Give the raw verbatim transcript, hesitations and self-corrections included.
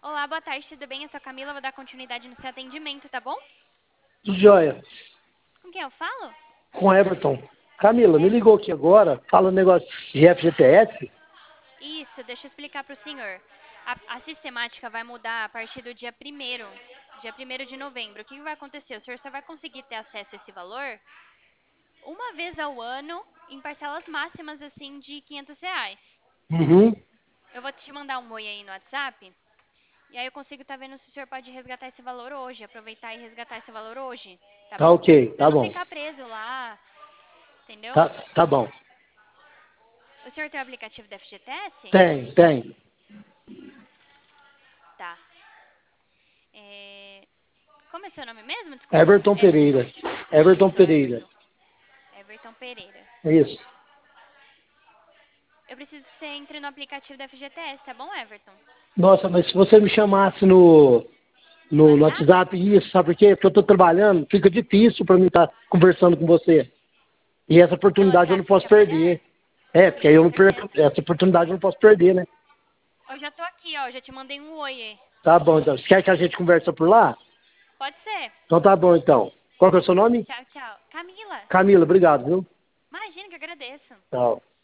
Olá, boa tarde, tudo bem? Eu sou a Camila, vou dar continuidade no seu atendimento, tá bom? Tudo jóia. Com quem eu falo? Com Everton. Camila, me ligou Everton. aqui agora, fala um negócio de F G T S. Isso, deixa eu explicar para o senhor. A, a sistemática vai mudar a partir do dia primeiro, dia primeiro de novembro. O que vai acontecer? O senhor só vai conseguir ter acesso a esse valor uma vez ao ano, em parcelas máximas, assim, de quinhentos reais. Uhum. Eu vou te mandar um oi aí no WhatsApp, e aí eu consigo estar vendo se o senhor pode resgatar esse valor hoje, aproveitar e resgatar esse valor hoje, tá Tá bom? ok, Pra tá não bom. ficar preso lá, entendeu? Tá, tá bom. O senhor tem o aplicativo da F G T S? Tem, tem. Tá. É, Como é seu nome mesmo? Desculpa. Everton Everton. Pereira. Everton Isso, Pereira. Everton. Everton Pereira. É isso. Eu preciso que você entre no aplicativo da F G T S, tá bom, Everton? Nossa, mas se você me chamasse no, No no, no WhatsApp? WhatsApp, isso, sabe por quê? Porque eu tô trabalhando, fica difícil pra mim estar conversando com você. E essa Pelo oportunidade eu não WhatsApp posso fica melhor? perder. É, porque aí Isso, eu com não perco, certeza. essa oportunidade eu não posso perder, né? Eu já tô aqui, ó. Já te mandei um oi. Tá bom, então. Você quer que a gente converse por lá? Pode ser. Então tá bom, então. Qual que é o seu nome? Tchau, tchau. Camila, Camila, obrigado, viu? imagina que eu agradeço. Tchau.